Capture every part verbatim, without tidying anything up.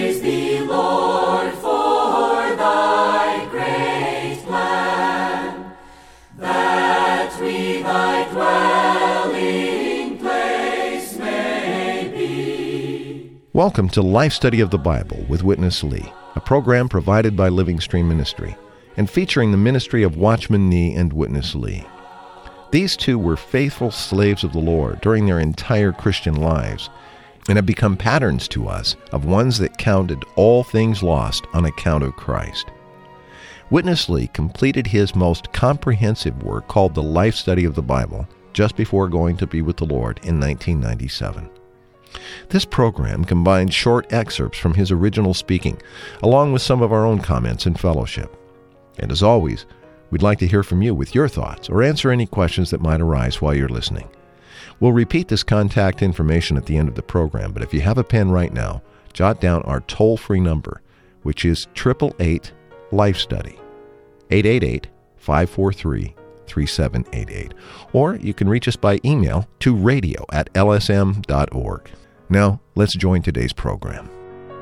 Praise thee, Lord, for thy great plan, that we thy dwelling place may be. Welcome to Life Study of the Bible with Witness Lee, a program provided by Living Stream Ministry and featuring the ministry of Watchman Nee and Witness Lee. These two were faithful slaves of the Lord during their entire Christian lives and have become patterns to us of ones that counted all things lost on account of Christ. Witness Lee completed his most comprehensive work called the Life Study of the Bible just before going to be with the Lord in nineteen ninety-seven. This program combines short excerpts from his original speaking, along with some of our own comments and fellowship. And as always, we'd like to hear from you with your thoughts or answer any questions that might arise while you're listening. We'll repeat this contact information at the end of the program, but if you have a pen right now, jot down our toll-free number, which is eight eight eight, life study, eight eight eight, five four three, three seven eight eight. Or you can reach us by email to radio at l s m dot org. Now, let's join today's program.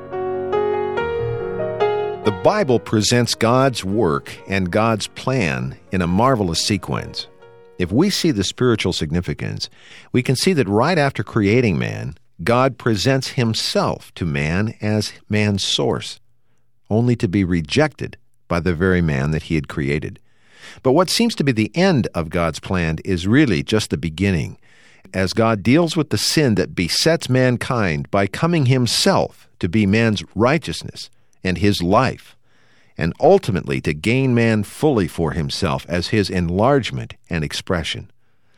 The Bible presents God's work and God's plan in a marvelous sequence. If we see the spiritual significance, we can see that right after creating man, God presents himself to man as man's source, only to be rejected by the very man that he had created. But what seems to be the end of God's plan is really just the beginning, as God deals with the sin that besets mankind by coming himself to be man's righteousness and his life, and ultimately to gain man fully for himself as his enlargement and expression.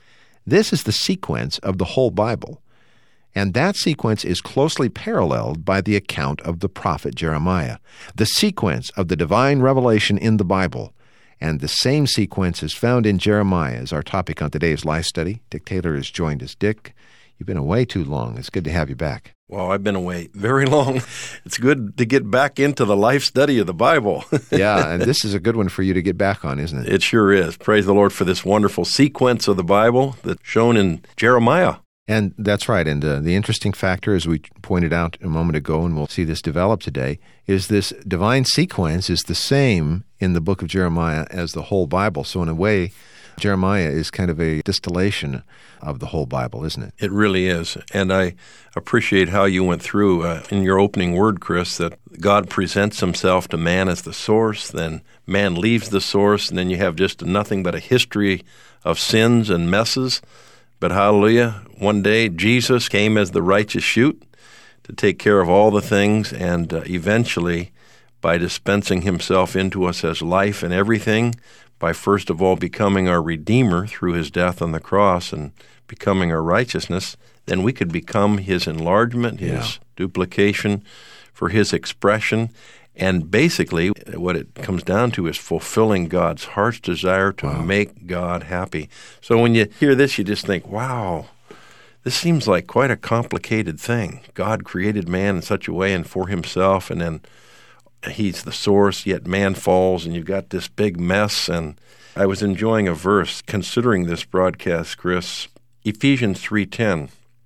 This is the sequence of the whole Bible, and that sequence is closely paralleled by the account of the prophet Jeremiah, the sequence of the divine revelation in the Bible, and the same sequence is found in Jeremiah as our topic on today's Life Study. Dick Taylor has joined us. Dick, you've been away too long. It's good to have you back. Well, I've been away very long. It's good to get back into the life study of the Bible. Yeah, and this is a good one for you to get back on, isn't it? It sure is. Praise the Lord for this wonderful sequence of the Bible that's shown in Jeremiah. And that's right. And uh, the interesting factor, as we pointed out a moment ago, and we'll see this develop today, is this divine sequence is the same in the book of Jeremiah as the whole Bible. So in a way, Jeremiah is kind of a distillation of the whole Bible, isn't it? It really is. And I appreciate how you went through uh, in your opening word, Chris, that God presents himself to man as the source, then man leaves the source, and then you have just nothing but a history of sins and messes. But hallelujah, one day Jesus came as the righteous shoot to take care of all the things, and uh, eventually, by dispensing himself into us as life and everything, by first of all becoming our Redeemer through his death on the cross and becoming our righteousness, then we could become his enlargement, his yeah. duplication for his expression. And basically, what it comes down to is fulfilling God's heart's desire to wow. make God happy. So when you hear this, you just think, wow, this seems like quite a complicated thing. God created man in such a way and for himself, and then he's the source, yet man falls, and you've got this big mess. And I was enjoying a verse, considering this broadcast, Chris, Ephesians three ten,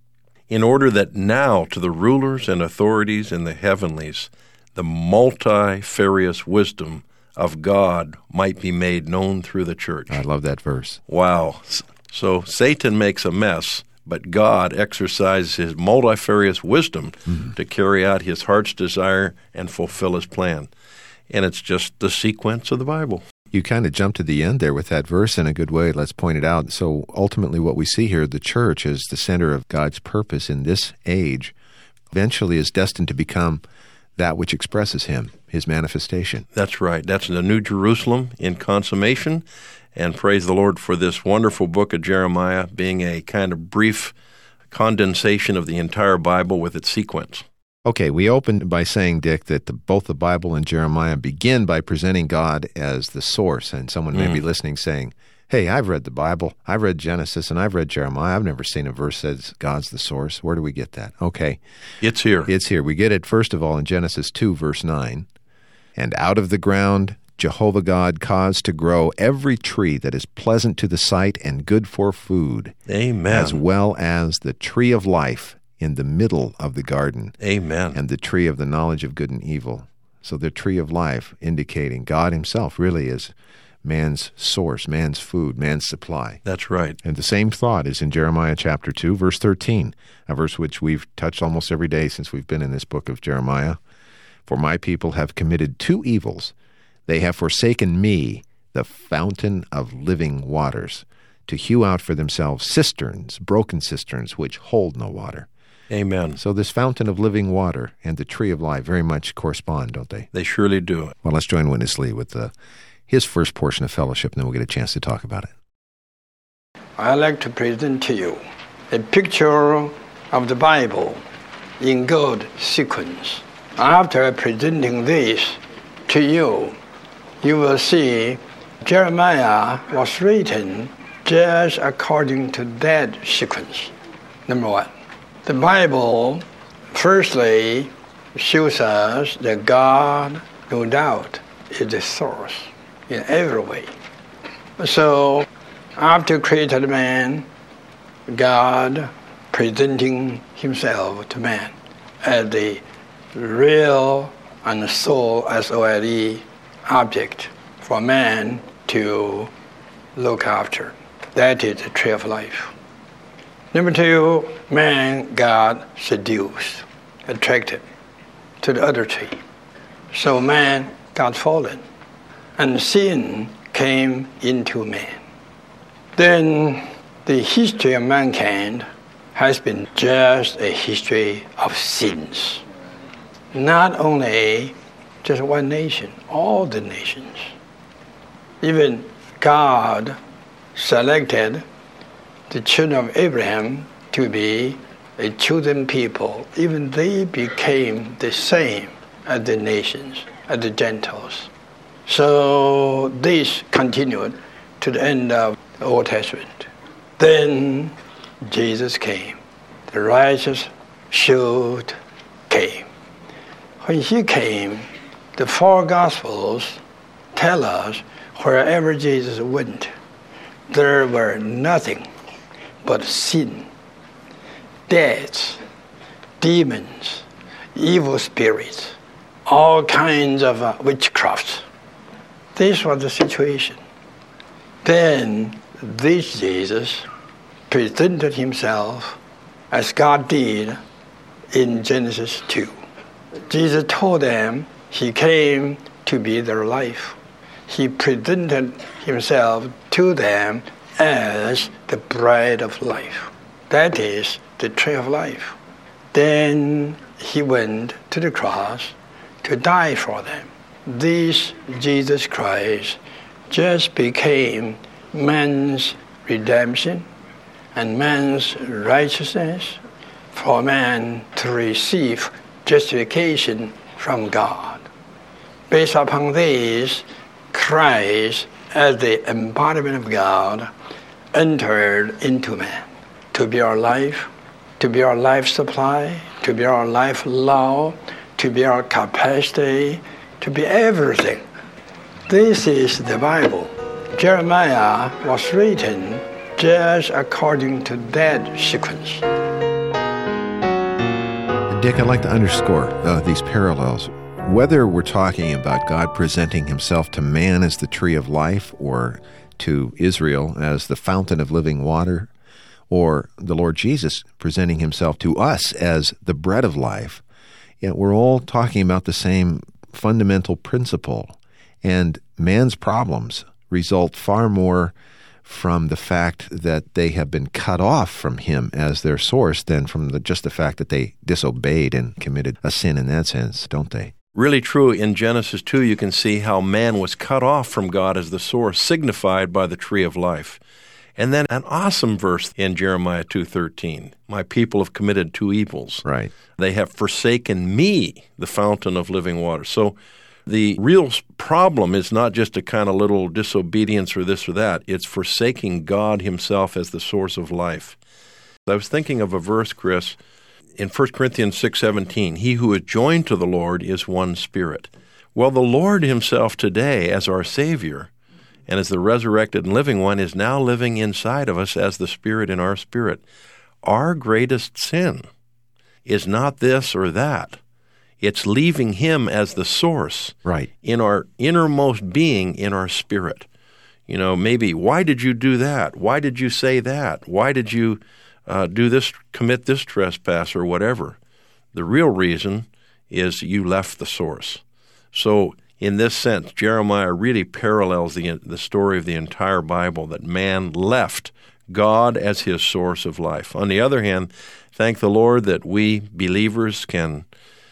in order that now to the rulers and authorities in the heavenlies, the multifarious wisdom of God might be made known through the church. I love that verse. Wow. So Satan makes a mess, but God exercises his multifarious wisdom mm-hmm. to carry out his heart's desire and fulfill his plan. And it's just the sequence of the Bible. You kind of jumped to the end there with that verse in a good way. Let's point it out. So ultimately what we see here, the church is the center of God's purpose in this age, eventually is destined to become that which expresses him, his manifestation. That's right. That's the New Jerusalem in consummation. And praise the Lord for this wonderful book of Jeremiah being a kind of brief condensation of the entire Bible with its sequence. Okay, we opened by saying, Dick, that the, both the Bible and Jeremiah begin by presenting God as the source. And someone may mm. be listening saying, hey, I've read the Bible, I've read Genesis, and I've read Jeremiah. I've never seen a verse that says God's the source. Where do we get that? Okay. It's here. It's here. We get it, first of all, in Genesis two, verse nine. And out of the ground Jehovah God caused to grow every tree that is pleasant to the sight and good for food. Amen. As well as the tree of life in the middle of the garden. Amen. And the tree of the knowledge of good and evil. So the tree of life, indicating God himself really is man's source, man's food, man's supply. That's right. And the same thought is in Jeremiah chapter two, verse thirteen, a verse which we've touched almost every day since we've been in this book of Jeremiah. For my people have committed two evils. They have forsaken me, the fountain of living waters, to hew out for themselves cisterns, broken cisterns, which hold no water. Amen. So this fountain of living water and the tree of life very much correspond, don't they? They surely do. Well, let's join Witness Lee with the, his first portion of fellowship, and then we'll get a chance to talk about it. I'd like to present to you a picture of the Bible in good sequence. After presenting this to you, you will see Jeremiah was written just according to that sequence. Number one, the Bible firstly shows us that God, no doubt, is the source in every way. So, after created man, God presenting himself to man as the real and soul, S O L E, object for man to look after. That is the tree of life. Number two, man got seduced, attracted to the other tree. So man got fallen, and sin came into man. Then the history of mankind has been just a history of sins. Not only just one nation, all the nations. Even God selected the children of Abraham to be a chosen people. Even they became the same as the nations, as the Gentiles. So this continued to the end of the Old Testament. Then Jesus came. The righteous should came. When he came, the four Gospels tell us wherever Jesus went, there were nothing but sin, death, demons, evil spirits, all kinds of uh, witchcraft. This was the situation. Then this Jesus presented himself as God did in Genesis two. Jesus told them he came to be their life. He presented himself to them as the bread of life. That is the tree of life. Then he went to the cross to die for them. This Jesus Christ just became man's redemption and man's righteousness for man to receive justification from God. Based upon this, Christ, as the embodiment of God, entered into man to be our life, to be our life supply, to be our life law, to be our capacity, to be everything. This is the Bible. Jeremiah was written just according to that sequence. Dick, I'd like to underscore uh, these parallels. Whether we're talking about God presenting himself to man as the tree of life, or to Israel as the fountain of living water, or the Lord Jesus presenting himself to us as the bread of life, yet we're all talking about the same fundamental principle. And man's problems result far more from the fact that they have been cut off from him as their source than from the, just the fact that they disobeyed and committed a sin in that sense, don't they? Really true. In Genesis two, you can see how man was cut off from God as the source, signified by the tree of life. And then an awesome verse in Jeremiah two thirteen. My people have committed two evils. Right. They have forsaken me, the fountain of living water. So the real problem is not just a kind of little disobedience or this or that. It's forsaking God himself as the source of life. I was thinking of a verse, Chris, in First Corinthians six seventeen. He who is joined to the Lord is one spirit. Well, the Lord himself today, as our Savior, and as the resurrected and living one, is now living inside of us as the Spirit in our spirit. Our greatest sin is not this or that. It's leaving him as the source Right. in our innermost being, in our spirit. You know, maybe, why did you do that? Why did you say that? Why did you uh, do this, commit this trespass or whatever? The real reason is you left the source. So in this sense, Jeremiah really parallels the, the story of the entire Bible, that man left God as his source of life. On the other hand, thank the Lord that we believers can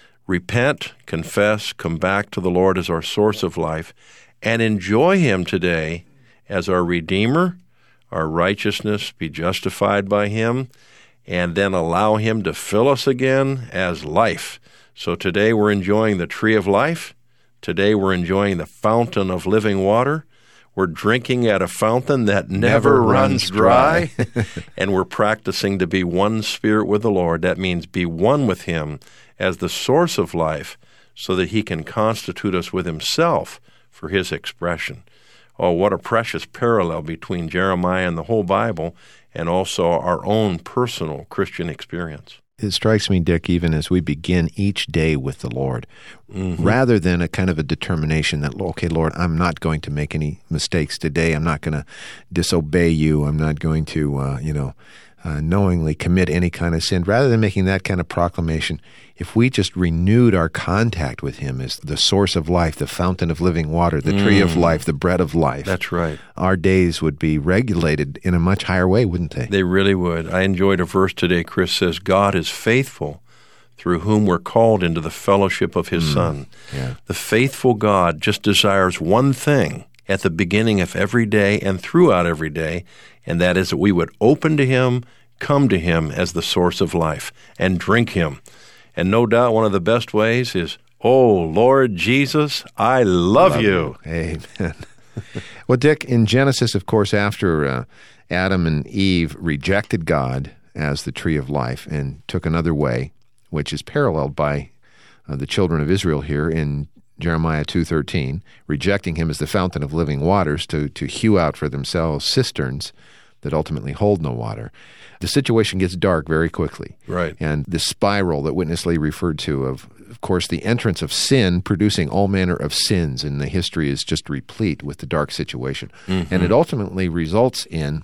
repent, confess, come back to the Lord as our source of life, and enjoy him today as our Redeemer, our righteousness, be justified by him, and then allow him to fill us again as life. So today we're enjoying the tree of life. Today we're enjoying the fountain of living water. We're drinking at a fountain that never, Never runs runs dry. And we're practicing to be one spirit with the Lord. That means be one with him as the source of life, so that he can constitute us with himself for his expression. Oh, what a precious parallel between Jeremiah and the whole Bible, and also our own personal Christian experience. It strikes me, Dick, even as we begin each day with the Lord, mm-hmm. rather than a kind of a determination that, okay, Lord, I'm not going to make any mistakes today. I'm not going to disobey you. I'm not going to, uh, you know, uh, knowingly commit any kind of sin. Rather than making that kind of proclamation, if we just renewed our contact with him as the source of life, the fountain of living water, the mm. tree of life, the bread of life. That's right. Our days would be regulated in a much higher way, wouldn't they? They really would. I enjoyed a verse today. Chris says, God is faithful, through whom we're called into the fellowship of his mm. Son. Yeah. The faithful God just desires one thing at the beginning of every day and throughout every day, and that is that we would open to him, come to him as the source of life, and drink him. And no doubt one of the best ways is, oh, Lord Jesus, I love, love you. you. Amen. Well, Dick, in Genesis, of course, after uh, Adam and Eve rejected God as the tree of life and took another way, which is paralleled by uh, the children of Israel here in Jeremiah two thirteen, rejecting him as the fountain of living waters to, to hew out for themselves cisterns that ultimately hold no water. The situation gets dark very quickly. Right. And the spiral that Witness Lee referred to of, of course, the entrance of sin producing all manner of sins, and the history is just replete with the dark situation. Mm-hmm. And it ultimately results in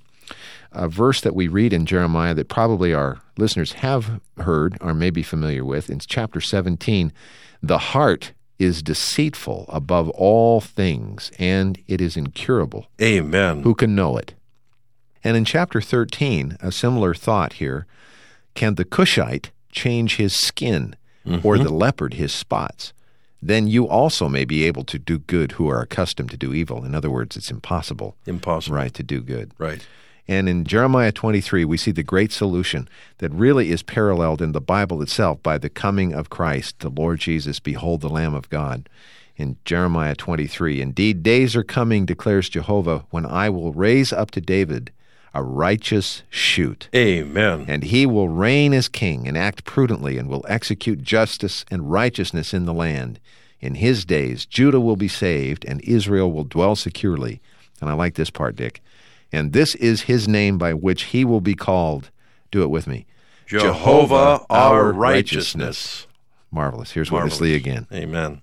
a verse that we read in Jeremiah that probably our listeners have heard or may be familiar with. In chapter seventeen, the heart is deceitful above all things, and it is incurable. Amen. Who can know it? And in chapter thirteen, a similar thought here, can the Cushite change his skin, mm-hmm. or the leopard his spots? Then you also may be able to do good who are accustomed to do evil. In other words, it's impossible. Impossible. Right, to do good. Right. And in Jeremiah twenty-three, we see the great solution that really is paralleled in the Bible itself by the coming of Christ, the Lord Jesus. Behold the Lamb of God. In Jeremiah twenty-three, indeed, days are coming, declares Jehovah, when I will raise up to David a righteous shoot. Amen. And he will reign as king and act prudently and will execute justice and righteousness in the land. In his days, Judah will be saved and Israel will dwell securely. And I like this part, Dick. And this is his name by which he will be called. Do it with me. Jehovah, Jehovah our righteousness. Marvelous. Here's Marvelous. Witness Lee again. Amen.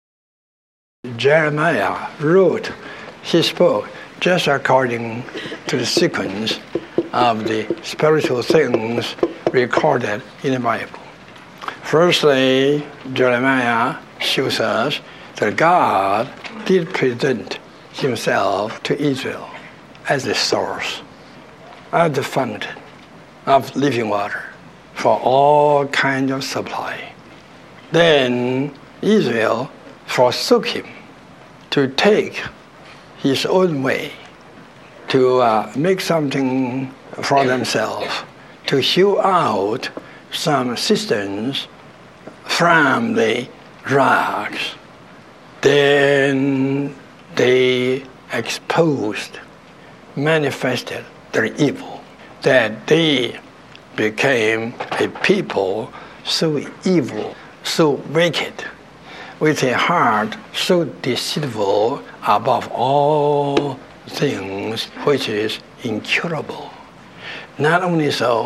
Jeremiah wrote, he spoke just according to the sequence of the spiritual things recorded in the Bible. Firstly, Jeremiah shows us that God did present himself to Israel as the source, as the fountain of living water for all kinds of supply. Then Israel forsook him to take his own way, to uh, make something for themselves, to hew out some cisterns from the rocks. Then they exposed, manifested their evil, that they became a people so evil, so wicked, with a heart so deceitful above all things, which is incurable. Not only so,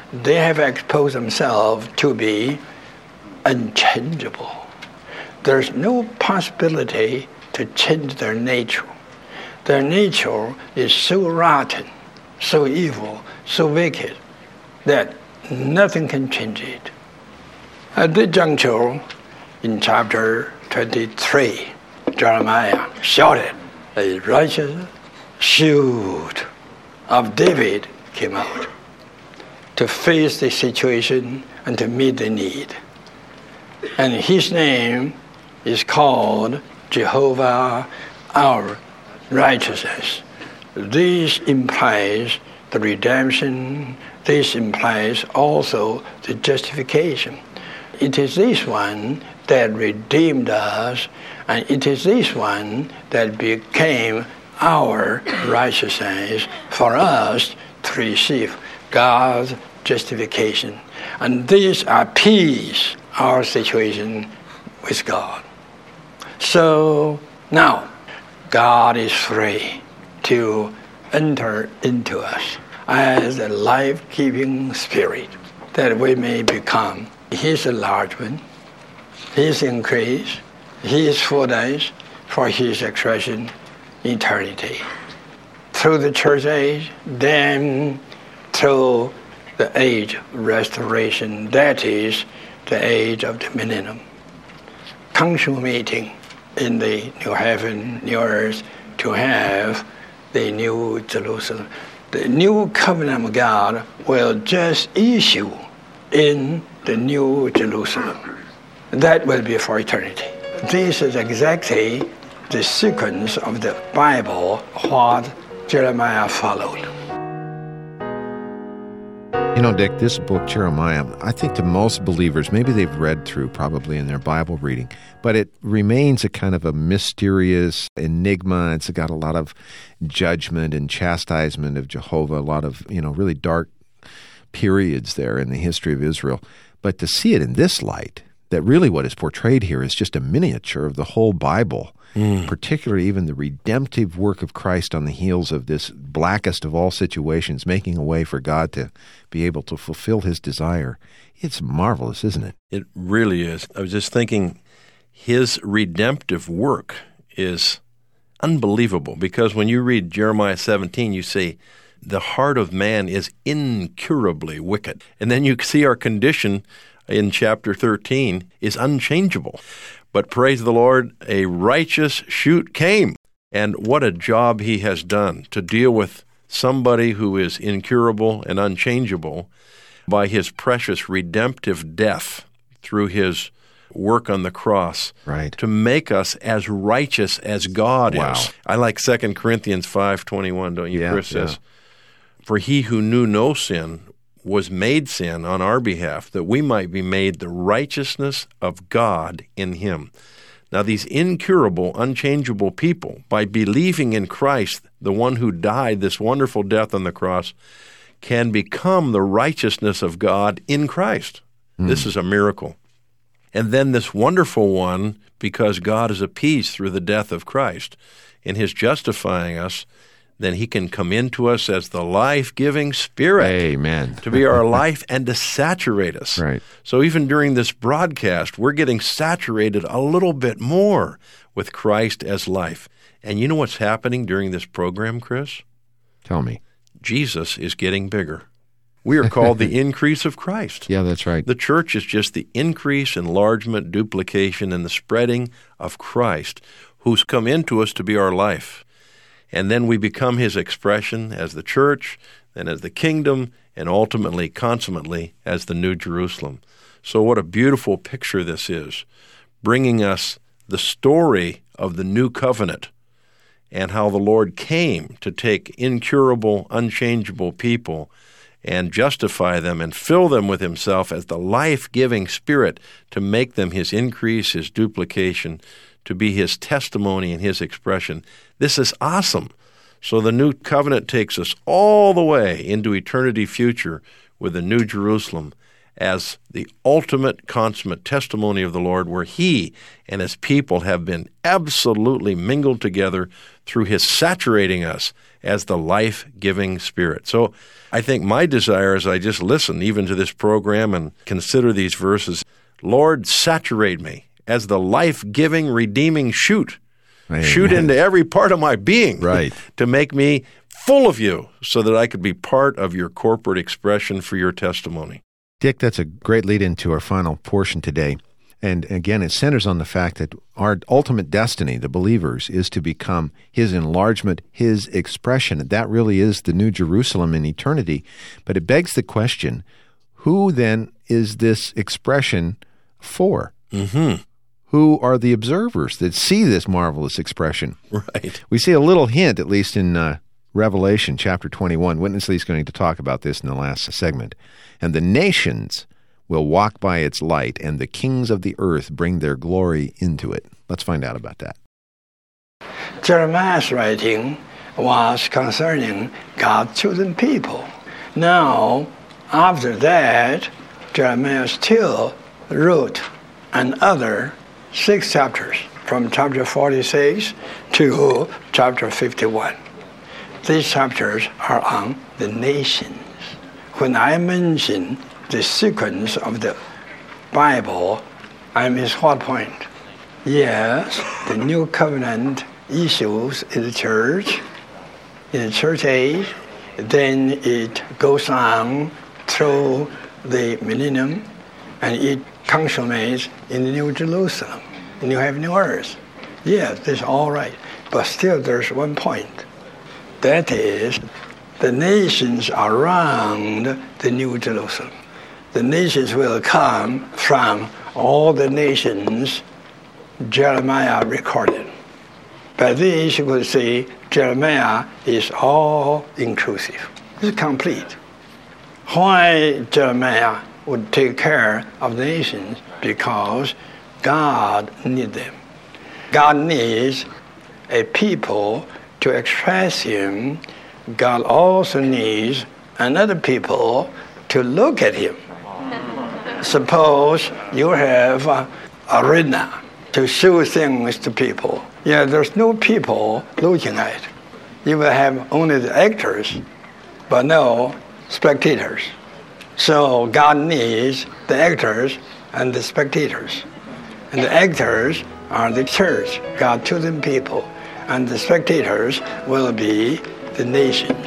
they have exposed themselves to be unchangeable. There's no possibility to change their nature. Their nature is so rotten, so evil, so wicked, that nothing can change it. At this juncture, in chapter twenty-three, Jeremiah shouted, a righteous shoot of David came out to face the situation and to meet the need. And his name is called Jehovah our righteousness. This implies the redemption. This implies also the justification. It is this one that redeemed us, and it is this one that became our righteousness for us to receive God's justification. And this appease our situation with God. So now, God is free to enter into us as a life-giving spirit, that we may become His enlargement, His increase, His fullness for His expression in eternity. Through the church age, then through the age of restoration, that is the age of the millennium. Consummating in the new heaven, new earth, to have the new Jerusalem. The new covenant of God will just issue in the new Jerusalem. That will be for eternity. This is exactly the sequence of the Bible, what Jeremiah followed. You know, Dick, this book, Jeremiah, I think to most believers, maybe they've read through probably in their Bible reading, but it remains a kind of a mysterious enigma. It's got a lot of judgment and chastisement of Jehovah, a lot of, you know, really dark periods there in the history of Israel. But to see it in this light, that really what is portrayed here is just a miniature of the whole Bible, mm. particularly even the redemptive work of Christ on the heels of this blackest of all situations, making a way for God to be able to fulfill His desire. It's marvelous, isn't it? It really is. I was just thinking, His redemptive work is unbelievable, because when you read Jeremiah seventeen, you see, the heart of man is incurably wicked. And then you see our condition in chapter thirteen is unchangeable. But praise the Lord, a righteous shoot came. And what a job He has done to deal with somebody who is incurable and unchangeable by His precious redemptive death through His work on the cross, right, to make us as righteous as God wow. is. I like Second Corinthians five twenty-one, don't you, yeah, Chris? Yeah. Says, for He who knew no sin was made sin on our behalf, that we might be made the righteousness of God in Him. Now, these incurable, unchangeable people, by believing in Christ, the one who died this wonderful death on the cross, can become the righteousness of God in Christ. Mm. This is a miracle. And then this wonderful one, because God is appeased through the death of Christ in His justifying us, then He can come into us as the life-giving Spirit. Amen. To be our life and to saturate us. Right. So even during this broadcast, we're getting saturated a little bit more with Christ as life. And you know what's happening during this program, Chris? Tell me. Jesus is getting bigger. We are called the increase of Christ. Yeah, that's right. The church is just the increase, enlargement, duplication, and the spreading of Christ, who's come into us to be our life. And then we become His expression as the church, then as the kingdom, and ultimately, consummately, as the New Jerusalem. So what a beautiful picture this is, bringing us the story of the new covenant and how the Lord came to take incurable, unchangeable people and justify them and fill them with Himself as the life-giving Spirit to make them His increase, His duplication, to be His testimony and His expression. This is awesome. So the new covenant takes us all the way into eternity future with the New Jerusalem as the ultimate consummate testimony of the Lord, where He and His people have been absolutely mingled together through His saturating us as the life-giving Spirit. So I think my desire as I just listen even to this program and consider these verses, Lord, saturate me as the life-giving, redeeming shoot. Amen. Shoot into every part of my being, right, to make me full of you so that I could be part of your corporate expression for your testimony. Dick, that's a great lead into our final portion today. And again, it centers on the fact that our ultimate destiny, the believers, is to become His enlargement, His expression. That really is the New Jerusalem in eternity. But it begs the question, who then is this expression for? Mm-hmm. Who are the observers that see this marvelous expression? Right. We see a little hint, at least in uh, Revelation chapter twenty-one. Witness Lee is going to talk about this in the last segment. And the nations will walk by its light, and the kings of the earth bring their glory into it. Let's find out about that. Jeremiah's writing was concerning God's chosen people. Now, after that, Jeremiah still wrote another six chapters, from chapter forty-six to chapter fifty-one. These chapters are on the nations. When I mention the sequence of the Bible, I miss what point? Yes, the new covenant issues in the church, in the church age, then it goes on through the millennium, and it consummates in the New Jerusalem, the new heaven, new earth. Yes, that's all right. But still there's one point. That is, the nations around the New Jerusalem. The nations will come from all the nations Jeremiah recorded. By this, you could see Jeremiah is all-inclusive. It's complete. Why Jeremiah would take care of the nations? Because God needs them. God needs a people to express Him. God also needs another people to look at Him. Suppose you have a arena to show things to people. Yeah, there's no people looking at it. You will have only the actors, but no spectators. So God needs the actors and the spectators. And the actors are the church, God chosen people. And the spectators will be the nations.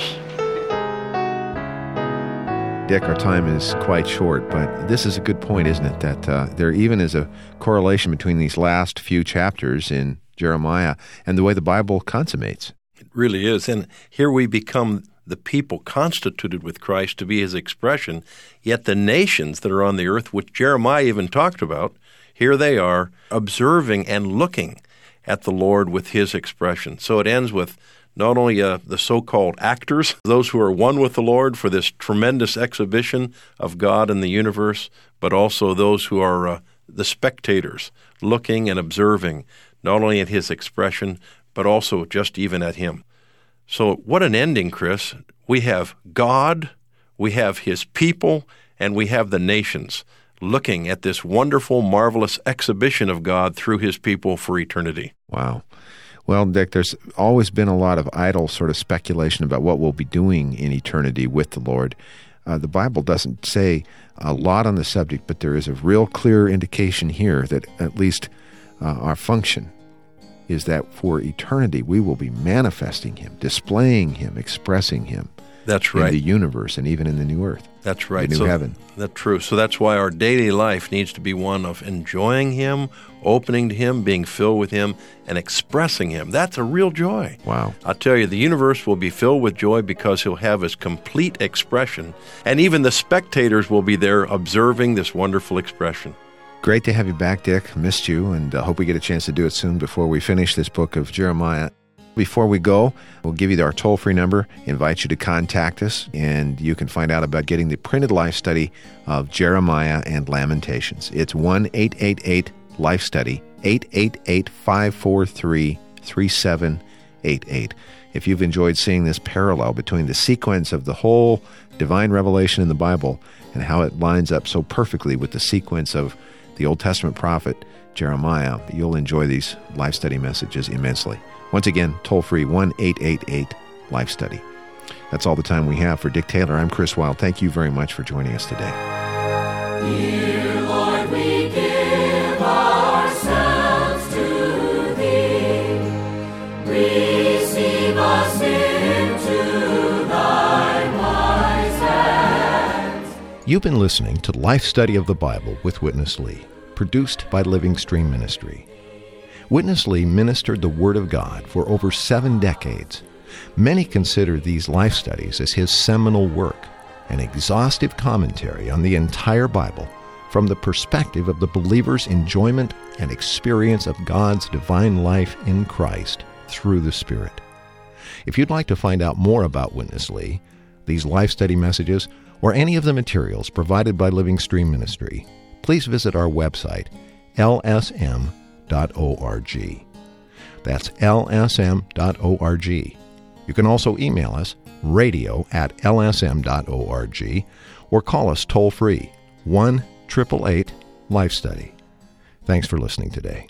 Dick, our time is quite short, but this is a good point, isn't it? That uh, there even is a correlation between these last few chapters in Jeremiah and the way the Bible consummates. It really is. And here we become the people constituted with Christ to be His expression, yet the nations that are on the earth, which Jeremiah even talked about, here they are observing and looking at the Lord with His expression. So it ends with not only uh, the so-called actors, those who are one with the Lord for this tremendous exhibition of God in the universe, but also those who are uh, the spectators, looking and observing not only at His expression, but also just even at Him. So what an ending, Chris. We have God, we have His people, and we have the nations looking at this wonderful, marvelous exhibition of God through His people for eternity. Wow. Well, Dick, there's always been a lot of idle sort of speculation about what we'll be doing in eternity with the Lord. Uh, the Bible doesn't say a lot on the subject, but there is a real clear indication here that at least uh, our function is that for eternity we will be manifesting Him, displaying Him, expressing Him. That's right. In the universe and even in the new earth. That's right. The new so, heaven. That's true. So that's why our daily life needs to be one of enjoying Him, opening to Him, being filled with Him, and expressing Him. That's a real joy. Wow. I'll tell you, the universe will be filled with joy because He'll have His complete expression, and even the spectators will be there observing this wonderful expression. Great to have you back, Dick. Missed you, and uh, hope we get a chance to do it soon before we finish this book of Jeremiah. Before we go, we'll give you our toll-free number, invite you to contact us, and you can find out about getting the printed life study of Jeremiah and Lamentations. It's one eight eight eight life study, eight eight eight, five four three, three seven eight eight. If you've enjoyed seeing this parallel between the sequence of the whole divine revelation in the Bible and how it lines up so perfectly with the sequence of the Old Testament prophet Jeremiah. You'll enjoy these Life Study messages immensely. Once again, toll-free, one eight eight eight Life Study. That's all the time we have. For Dick Taylor, I'm Chris Wilde. Thank you very much for joining us today. Dear Lord, we give ourselves to Thee. Receive us into Thy wise hands. You've been listening to Life Study of the Bible with Witness Lee, produced by Living Stream Ministry. Witness Lee ministered the Word of God for over seven decades. Many consider these life studies as his seminal work, an exhaustive commentary on the entire Bible from the perspective of the believer's enjoyment and experience of God's divine life in Christ through the Spirit. If you'd like to find out more about Witness Lee, these life study messages, or any of the materials provided by Living Stream Ministry, please visit our website, L S M dot org. That's L S M dot org. You can also email us, radio at L S M dot org, or call us toll-free, one eight eight eight Life Study. Thanks for listening today.